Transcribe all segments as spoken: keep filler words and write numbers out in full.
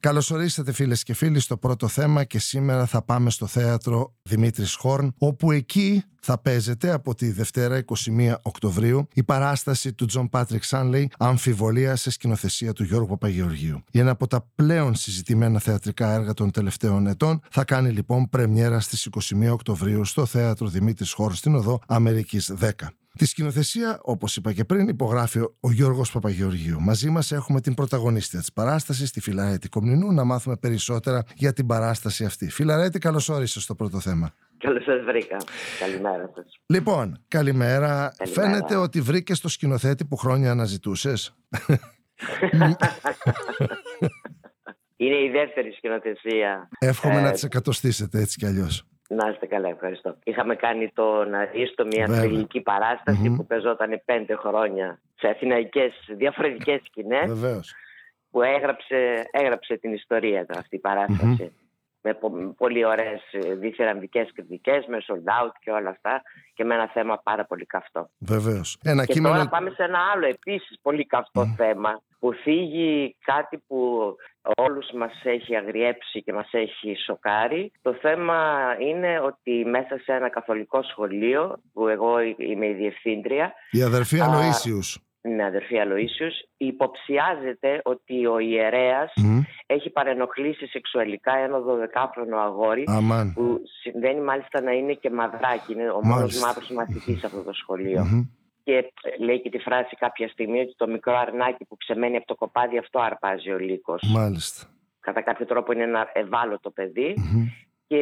Καλώς ορίσατε φίλες και φίλοι στο πρώτο θέμα και σήμερα θα πάμε στο θέατρο Δημήτρης Χόρν, όπου εκεί θα παίζεται από τη Δευτέρα εικοστή πρώτη Οκτωβρίου η παράσταση του Τζον Πάτρικ Σάνλεϊ «Αμφιβολία» σε σκηνοθεσία του Γιώργου Παπαγεωργίου. Ένα από τα πλέον συζητημένα θεατρικά έργα των τελευταίων ετών θα κάνει λοιπόν πρεμιέρα στις εικοστή πρώτη Οκτωβρίου στο θέατρο Δημήτρης Χόρν στην οδό Αμερικής δέκα. Τη σκηνοθεσία, όπως είπα και πριν, υπογράφει ο Γιώργος Παπαγεωργίου. Μαζί μας έχουμε την πρωταγωνίστρια της παράστασης, τη Φιλαρέτη Κομνηνού, να μάθουμε περισσότερα για την παράσταση αυτή. Φιλαρέτη, καλώς όρισες στο πρώτο θέμα. Καλώς σας βρήκα. Καλημέρα σας. Λοιπόν, καλημέρα. Καλημέρα. Φαίνεται ότι βρήκες το σκηνοθέτη που χρόνια αναζητούσες. Είναι η δεύτερη σκηνοθεσία. Εύχομαι ε... να τις εκατοστήσετε έτσι κι αλλιώς. Να είστε καλά, ευχαριστώ. Είχαμε κάνει το Ναρίστο, μια Βέβαια. θρυλική παράσταση Mm-hmm. που παίζονταν πέντε χρόνια σε αθηναϊκές διαφορετικές σκηνές. Βεβαίως. Που έγραψε, έγραψε την ιστορία αυτή η παράσταση. Mm-hmm. Με πο- πολύ ωραίες διθυραμβικές κριτικές, με sold out και όλα αυτά, και με ένα θέμα πάρα πολύ καυτό. Βεβαίως. Ένα Και κείμενο... τώρα πάμε σε ένα άλλο επίσης πολύ καυτό Mm. θέμα, που θίγει κάτι που όλους μας έχει αγριέψει και μας έχει σοκάρει. Το θέμα είναι ότι μέσα σε ένα καθολικό σχολείο, που εγώ είμαι η διευθύντρια, Η αδερφή α, Αλοΐσιους. είναι αδερφή Αλοΐσιους, υποψιάζεται ότι ο ιερέας Mm. έχει παρενοχλήσει σεξουαλικά ένα δωδεκάχρονο αγόρι. Αμάν. Που συμβαίνει μάλιστα να είναι και μαυράκι, είναι ο μόνος Μάλιστα. μαύρος μαθητής σε αυτό το σχολείο. Mm-hmm. Και λέει και τη φράση κάποια στιγμή ότι το μικρό αρνάκι που ξεμένει από το κοπάδι, αυτό αρπάζει ο λύκος. Μάλιστα. Κατά κάποιο τρόπο είναι ένα ευάλωτο παιδί. Mm-hmm. Και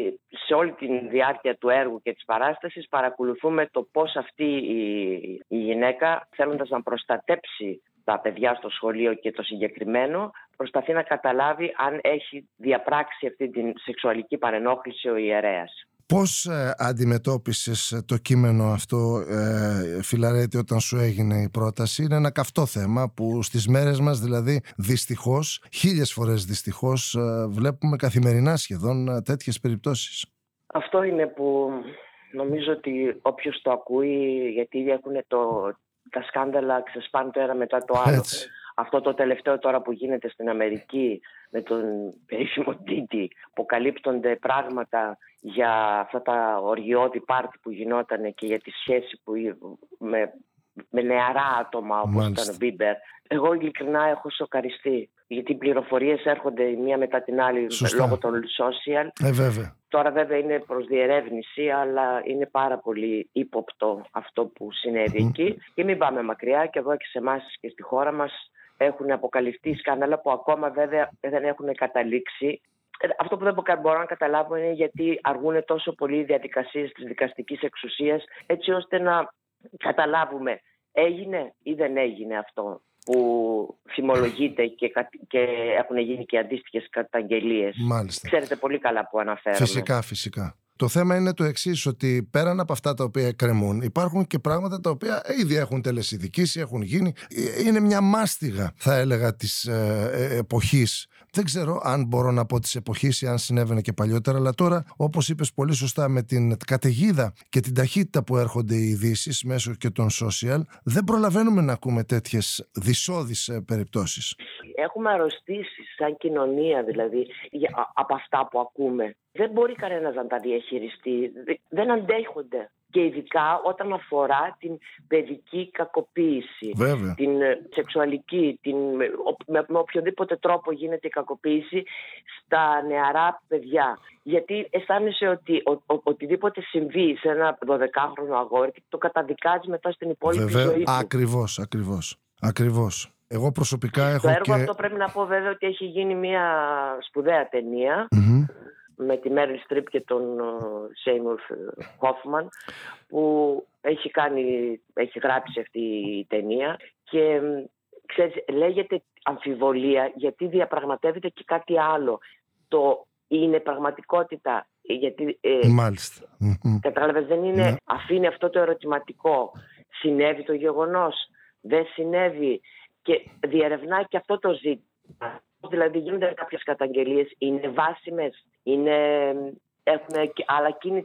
σε όλη τη διάρκεια του έργου και της παράστασης παρακολουθούμε το πώς αυτή η, η γυναίκα, θέλοντας να προστατέψει τα παιδιά στο σχολείο και το συγκεκριμένο, προσπαθεί να καταλάβει αν έχει διαπράξει αυτή την σεξουαλική παρενόχληση ο ιερέας. Πώς ε, αντιμετώπισες το κείμενο αυτό, ε, Φιλαρέτη, όταν σου έγινε η πρόταση? Είναι ένα καυτό θέμα που στις μέρες μας, δηλαδή δυστυχώς, χίλιες φορές δυστυχώς, ε, βλέπουμε καθημερινά σχεδόν ε, τέτοιες περιπτώσεις. Αυτό είναι που νομίζω ότι όποιος το ακούει, γιατί έχουν το, τα σκάνδαλα ξεσπάνε το ένα μετά το άλλο. Έτσι. Αυτό το τελευταίο τώρα που γίνεται στην Αμερική με τον περίφημο Τίτι, που καλύπτονται πράγματα για αυτά τα οργιώδη πάρτι που γινόταν και για τη σχέση που, με, με νεαρά άτομα όπως Μάλιστα. ήταν ο Μπίμπερ. Εγώ ειλικρινά έχω σοκαριστεί, γιατί οι πληροφορίες έρχονται η μία μετά την άλλη. Σωστά. Λόγω των social. Ε, βέβαια. Τώρα βέβαια είναι προς διερεύνηση, αλλά είναι πάρα πολύ ύποπτο αυτό που συνέβη Mm-hmm. εκεί. Και μην πάμε μακριά, και εδώ και σε εμάς και στη χώρα μας έχουν αποκαλυφθεί σκάνδαλα που ακόμα βέβαια δεν έχουν καταλήξει. Αυτό που δεν μπορώ να καταλάβω είναι γιατί αργούν τόσο πολύ οι διαδικασίες της δικαστικής εξουσίας, έτσι ώστε να καταλάβουμε έγινε ή δεν έγινε αυτό που φημολογείται και, και έχουν γίνει και αντίστοιχες καταγγελίες. Μάλιστα. Ξέρετε πολύ καλά που αναφέρομαι. Φυσικά, φυσικά. Το θέμα είναι το εξής, ότι πέραν από αυτά τα οποία εκκρεμούν, υπάρχουν και πράγματα τα οποία ήδη έχουν τελεσιδικήσει, έχουν γίνει. Είναι μια μάστιγα, θα έλεγα, της ε, ε, εποχής. Δεν ξέρω αν μπορώ να πω της εποχής ή αν συνέβαινε και παλιότερα, αλλά τώρα, όπως είπες πολύ σωστά, με την καταιγίδα και την ταχύτητα που έρχονται οι ειδήσεις μέσω και των social, δεν προλαβαίνουμε να ακούμε τέτοιες δυσώδεις ε, περιπτώσεις. Έχουμε αρρωστήσει σαν κοινωνία, δηλαδή, από αυτά που ακούμε. Δεν μπορεί κανένας να τα διαχειριστεί. Δεν αντέχονται. Και ειδικά όταν αφορά την παιδική κακοποίηση. Βέβαια. Την σεξουαλική, την, με, με οποιοδήποτε τρόπο γίνεται η κακοποίηση στα νεαρά παιδιά. Γιατί αισθάνεσαι ότι ο, ο, οτιδήποτε συμβεί σε ένα δωδεκάχρονο αγόρι το καταδικάζει μετά στην υπόλοιπη Βέβαια. ζωή του. Ακριβώς, ακριβώς. Ακριβώς. Εγώ προσωπικά έχω το έργο και... αυτό πρέπει να πω βέβαια ότι έχει γίνει μια σπουδαία ταινία. Mm-hmm. Με τη Μέριλ Στριπ και τον Σέιμουρ Χόφμαν, που έχει, κάνει, έχει γράψει αυτή η ταινία και ξέρεις, λέγεται αμφιβολία γιατί διαπραγματεύεται και κάτι άλλο. Το είναι πραγματικότητα, γιατί ε, Μάλιστα. κατάλαβες, δεν είναι, ναι. Αφήνει αυτό το ερωτηματικό. Συνέβη το γεγονός, δεν συνέβη, και διερευνά και αυτό το ζήτημα. Δηλαδή γίνονται κάποιες καταγγελίες, είναι βάσιμες, είναι, έχουν άλλα κίνητρα.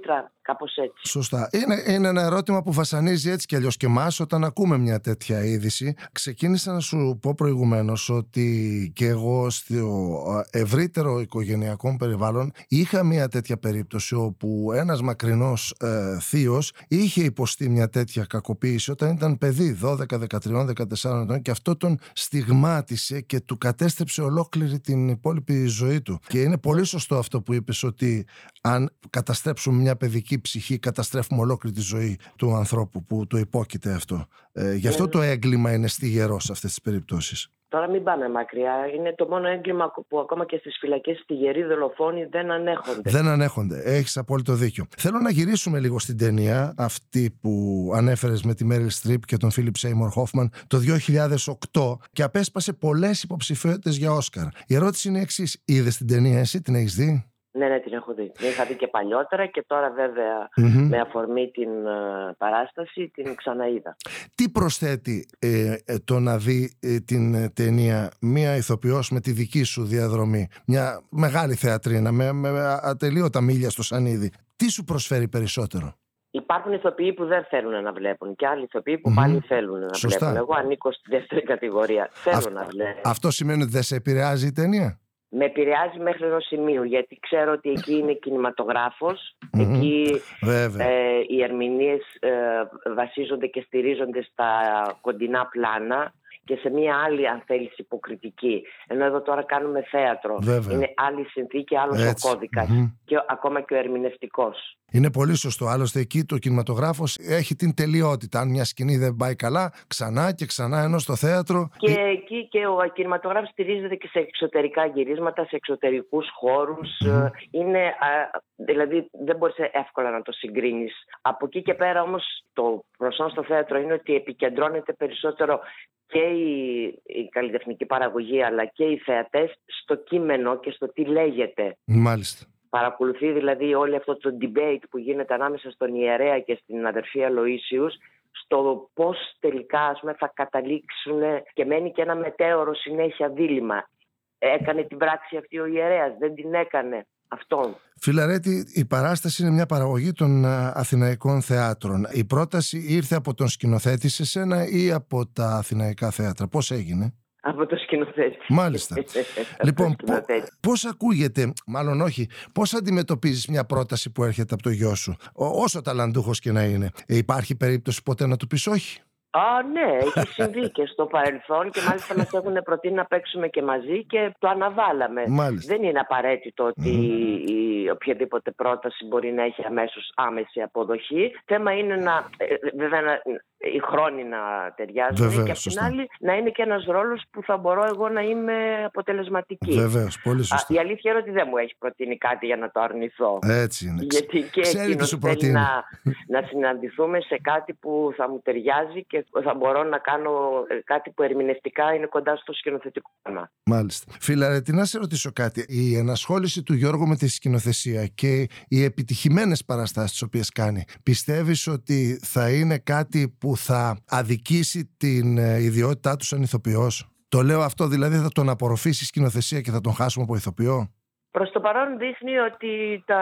κάπως έτσι. Σωστά. Είναι, είναι ένα ερώτημα που βασανίζει έτσι κι αλλιώς και εμάς όταν ακούμε μια τέτοια είδηση. Ξεκίνησα να σου πω προηγουμένως ότι και εγώ στο ευρύτερο οικογενειακό περιβάλλον είχα μια τέτοια περίπτωση όπου ένας μακρινός ε, θείος είχε υποστεί μια τέτοια κακοποίηση όταν ήταν παιδί δώδεκα, δεκατρία, δεκατέσσερα ετών, και αυτό τον στιγμάτισε και του κατέστρεψε ολόκληρη την υπόλοιπη ζωή του. Και είναι πολύ σωστό αυτό που είπες, ότι αν καταστρέψουμε μια παιδική ψυχή, καταστρέφουμε ολόκληρη τη ζωή του ανθρώπου που το υπόκειται αυτό. Ε, γι' αυτό το έγκλημα είναι στιγερό σε αυτές τις περιπτώσεις. Τώρα μην πάμε μακριά. Είναι το μόνο έγκλημα που ακόμα και στις φυλακές στιγεροί δολοφόνοι δεν ανέχονται. Δεν ανέχονται. Έχεις απόλυτο δίκιο. Θέλω να γυρίσουμε λίγο στην ταινία αυτή που ανέφερες με τη Μέριλ Στριπ και τον Φίλιπ Σέιμορ Χόφμαν το δύο χιλιάδες οκτώ και απέσπασε πολλές υποψηφιότητες για Όσκαρ. Η ερώτηση είναι εξής. Είδες την ταινία εσύ, την έχεις δει? Ναι, ναι, την έχω δει. Την είχα δει και παλιότερα και τώρα βέβαια mm-hmm. με αφορμή την uh, παράσταση την ξαναείδα. Τι προσθέτει ε, ε, το να δει ε, την ταινία μία ηθοποιός με τη δική σου διαδρομή, μια μεγάλη θεατρίνα με, με ατελείωτα μίλια στο σανίδι? Τι σου προσφέρει περισσότερο? Υπάρχουν ηθοποιοί που δεν θέλουν να βλέπουν και άλλοι ηθοποιοί που mm-hmm. πάλι θέλουν να Σωστά. βλέπουν. Εγώ ανήκω στη δεύτερη κατηγορία. Θέλω Α, να βλέπω. Αυτό σημαίνει ότι δεν σε επηρεάζει η ταινία? Με επηρεάζει μέχρι ενός σημείου, γιατί ξέρω ότι εκεί είναι κινηματογράφος, mm-hmm. εκεί ε, οι ερμηνείες ε, βασίζονται και στηρίζονται στα κοντινά πλάνα και σε μια άλλη, αν θέλεις, υποκριτική. Ενώ εδώ τώρα κάνουμε θέατρο. Βέβαια. Είναι άλλη συνθήκη, άλλος ο κώδικας mm-hmm. και ακόμα και ο ερμηνευτικός. Είναι πολύ σωστό. Άλλωστε εκεί το κινηματογράφος έχει την τελειότητα. Αν μια σκηνή δεν πάει καλά, ξανά και ξανά, ενώ στο θέατρο... Και ε... εκεί και ο κινηματογράφος στηρίζεται και σε εξωτερικά γυρίσματα, σε εξωτερικούς χώρους. Mm-hmm. Είναι, δηλαδή δεν μπορείς εύκολα να το συγκρίνεις. Από εκεί και πέρα όμως το προσόν στο θέατρο είναι ότι επικεντρώνεται περισσότερο και η, η καλλιτεχνική παραγωγή αλλά και οι θεατές στο κείμενο και στο τι λέγεται. Μάλιστα. Παρακολουθεί δηλαδή όλο αυτό το debate που γίνεται ανάμεσα στον ιερέα και στην αδερφή Αλοΐσιους στο πώς τελικά, ας πούμε, θα καταλήξουν, και μένει και ένα μετέωρο συνέχεια δίλημμα. Έκανε την πράξη αυτή ο ιερέας, δεν την έκανε αυτόν. Φιλαρέτη, η παράσταση είναι μια παραγωγή των Αθηναϊκών Θεάτρων. Η πρόταση ήρθε από τον σκηνοθέτη σε σένα ή από τα Αθηναϊκά Θέατρα? Πώς έγινε? Από το σκηνοθέτη. Μάλιστα. Λοιπόν, πώς ακούγεται, μάλλον όχι, πώς αντιμετωπίζεις μια πρόταση που έρχεται από το γιο σου, όσο ταλαντούχος και να είναι? Υπάρχει περίπτωση ποτέ να του πεις όχι? Α, ναι, έχει συμβεί και στο παρελθόν και μάλιστα μας έχουν προτείνει να παίξουμε και μαζί και το αναβάλαμε. Μάλιστα. Δεν είναι απαραίτητο ότι mm. η οποιαδήποτε πρόταση μπορεί να έχει αμέσως άμεση αποδοχή. Θέμα είναι να, βέβαια, να, οι χρόνοι να ταιριάζουν. Βεβαίως, και απ' την άλλη να είναι και ένας ρόλος που θα μπορώ εγώ να είμαι αποτελεσματική. Βεβαίως, πολύ σωστά. Α, η αλήθεια είναι ότι δεν μου έχει προτείνει κάτι για να το αρνηθώ. Έτσι είναι. Γιατί και εκείνος θέλει να, να συναντηθούμε σε κάτι που θα μου ταιριάζει και θα μπορώ να κάνω κάτι που ερμηνευτικά είναι κοντά στο σκηνοθετικό θέμα. Μάλιστα. Φιλαρέτη, να σε ρωτήσω κάτι. Η ενασχόληση του Γιώργου με τη σκηνοθεσία και οι επιτυχημένες παραστάσεις τις οποίες κάνει, πιστεύεις ότι θα είναι κάτι που θα αδικήσει την ιδιότητά του σαν ηθοποιός? Το λέω αυτό, δηλαδή θα τον απορροφήσει η σκηνοθεσία και θα τον χάσουμε από ηθοποιό? Προς το παρόν δείχνει ότι τα,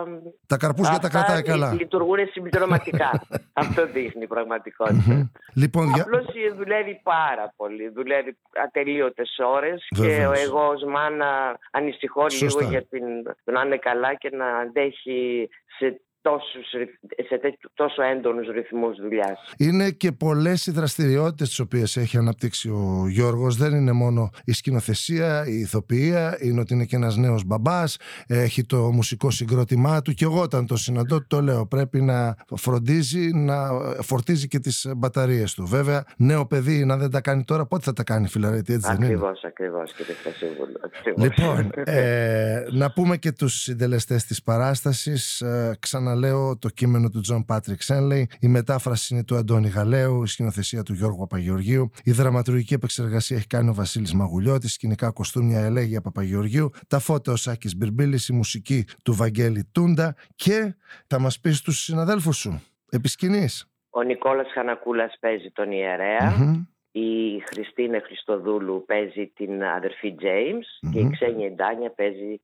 τα καρπούζια τα κρατάει καλά. Λειτουργούν συμπληρωματικά. Αυτό δείχνει η πραγματικότητα. Λοιπόν, απλώς για... δουλεύει πάρα πολύ. Δουλεύει ατελείωτες ώρες. Βεβαίως. Και εγώ ως μάνα ανησυχώ Σωστά. λίγο για την... το να είναι καλά και να αντέχει σε Τόσους, σε τόσο έντονους ρυθμούς δουλειάς. Είναι και πολλές οι δραστηριότητες τις οποίες έχει αναπτύξει ο Γιώργος. Δεν είναι μόνο η σκηνοθεσία, η ηθοποιία, είναι ότι είναι και ένας νέος μπαμπάς, έχει το μουσικό συγκρότημά του και εγώ όταν το συναντώ το λέω, πρέπει να φροντίζει να φορτίζει και τις μπαταρίες του. Βέβαια, νέο παιδί να δεν τα κάνει τώρα, πότε θα τα κάνει, Φιλαρέτη, έτσι δεν είναι? Ακριβώς, ακριβώς, κύριε Στασίβουλο. Λοιπόν, ε, να πούμε και τους συντελεστές της παράστασης. ε, Ξαναλέω, το κείμενο του Τζον Πάτρικ Σάνλεϊ, η μετάφραση είναι του Αντώνη Γαλέου, η σκηνοθεσία του Γιώργου Παπαγεωργίου, η δραματουργική επεξεργασία έχει κάνει ο Βασίλης Μαγουλιώτης, σκηνικά κοστούμια Ελέγεια Παπαγεωργίου, τα φώτα ο Σάκης Μπιρμπίλης, η μουσική του Βαγγέλη Τούντα. Και θα μας πεις τους συναδέλφους σου επί σκηνής. Ο Νικόλας Χανακούλας παίζει τον ιερέα. Mm-hmm. Η Χριστίνα Χριστοδούλου παίζει την αδερφή James mm-hmm. και η Ξένια Ντάνια παίζει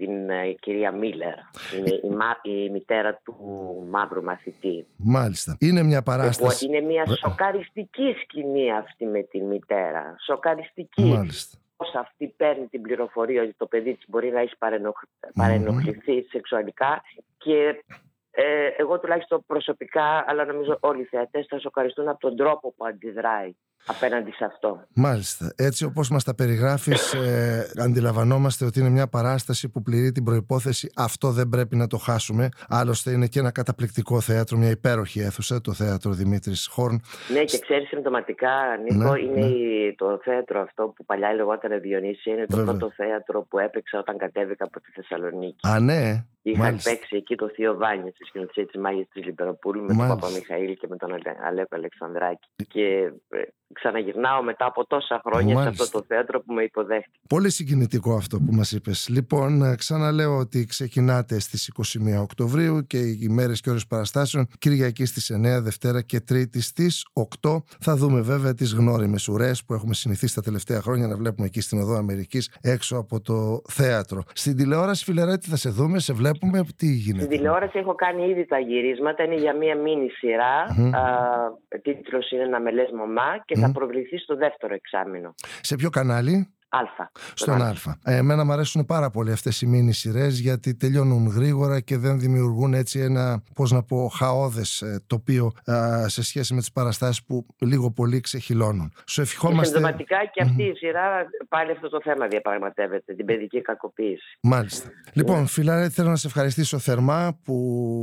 την ε, κυρία Μίλλερ. Είναι η, μα, η μητέρα του μαύρου μαθητή. Μάλιστα. Είναι μια παράσταση. Είναι μια σοκαριστική σκηνή αυτή με την μητέρα. Σοκαριστική. Μάλιστα. Πώς αυτή παίρνει την πληροφορία ότι το παιδί της μπορεί να έχει παρενοχ... mm-hmm. παρενοχληθεί σεξουαλικά και ε, εγώ τουλάχιστον προσωπικά, αλλά νομίζω όλοι οι θεατές θα σοκαριστούν από τον τρόπο που αντιδράει απέναντι σε αυτό. Μάλιστα. Έτσι όπως μας τα περιγράφεις, ε, αντιλαμβανόμαστε ότι είναι μια παράσταση που πληρεί την προϋπόθεση αυτό δεν πρέπει να το χάσουμε. Άλλωστε είναι και ένα καταπληκτικό θέατρο, μια υπέροχη αίθουσα, το θέατρο Δημήτρης Χόρν. Ναι, και ξέρεις συμπτωματικά, Νίκο, ναι, είναι ναι. Η, το θέατρο αυτό που παλιά λεγόταν Διονύσια, είναι το Βέβαια. πρώτο θέατρο που έπαιξα όταν κατέβηκα από τη Θεσσαλονίκη. Α, ναι. Είχα Μάλιστα. παίξει εκεί το Θείο Βάνια στη σκηνοθεσία της Μάγης της Λιμπεροπούλου με Μάλιστα. τον Παπαμιχαήλ και με τον Αλέκο Αλεξανδράκη. Και ε, ξαναγυρνάω μετά από τόσα χρόνια Μάλιστα. σε αυτό το θέατρο που με υποδέχτηκε. Πολύ συγκινητικό αυτό που μας είπες. Λοιπόν, ξαναλέω ότι ξεκινάτε στις είκοσι μία Οκτωβρίου και οι μέρες και ώρες παραστάσεων Κυριακή στις εννέα, Δευτέρα και Τρίτη στις οκτώ. Θα δούμε βέβαια τις γνώριμες ουρές που έχουμε συνηθίσει τα τελευταία χρόνια να βλέπουμε εκεί στην Οδό Αμερικής έξω από το θέατρο. Στην τηλεόραση, Φιλερέτη, θα σε δούμε, σε βλέπουμε, τι γίνεται? Στην τηλεόραση έχω κάνει ήδη τα γυρίσματα, είναι για μία μίνι σειρά. Mm-hmm. Α, τίτλος είναι «Να με λες μαμά» και mm-hmm. θα προβληθεί στο δεύτερο εξάμηνο. Σε ποιο κανάλι? Αλφα. Στον Α. Ε, εμένα μου αρέσουν πάρα πολύ αυτές οι μίνι σειρές γιατί τελειώνουν γρήγορα και δεν δημιουργούν έτσι ένα, πώς να πω, χαόδες ε, τοπίο ε, σε σχέση με τις παραστάσεις που λίγο πολύ ξεχυλώνουν. Σου ευχόμαστε. Και συμπτωματικά και αυτή η σειρά πάλι αυτό το θέμα διαπραγματεύεται, την παιδική κακοποίηση. Μάλιστα. Λοιπόν, Φιλαρέτη, θέλω να σε ευχαριστήσω θερμά που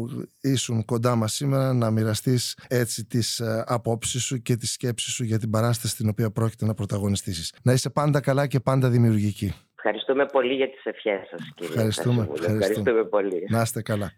ήσουν κοντά μας σήμερα να μοιραστείς έτσι τις ε, απόψεις σου και τις σκέψεις σου για την παράσταση την οποία πρόκειται να πρωταγωνιστήσεις. Να είσαι πάντα καλά και πάντα δημιουργική. Ευχαριστούμε πολύ για τις ευχές σας, κύριε. Ευχαριστούμε, ευχαριστούμε. Ευχαριστούμε πολύ. Να είστε καλά.